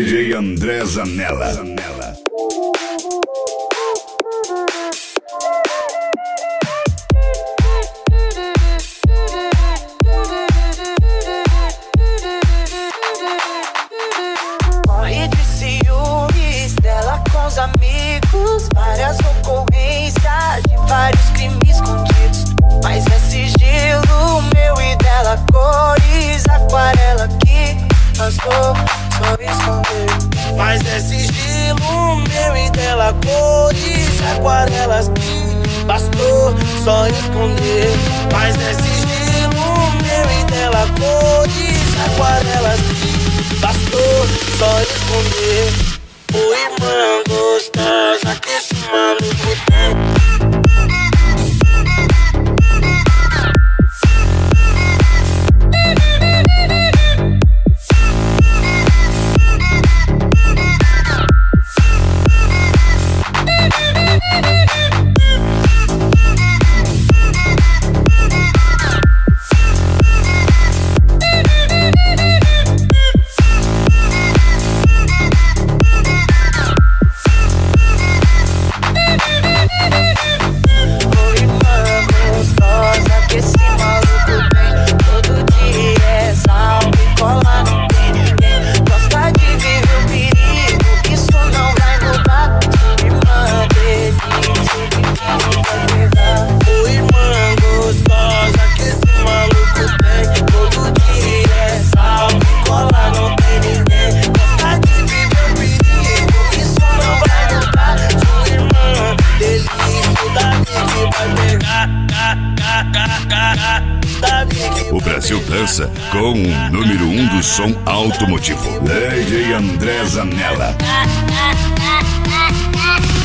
DJ André Zanella. Morre de ciúmes dela com os amigos, várias ocorrências de vários crimes escondidos. Mas é sigilo meu e dela, cores, aquarela que bastou só esconder. Mas é sigilo meu e dela, cores, aquarelas que bastou só esconder. Mas é sigilo meu e dela, cores, aquarelas que bastou só esconder. Ô irmã gostosa que esse maluco tem. O Brasil dança com o número 1 do som automotivo, DJ André Zanella.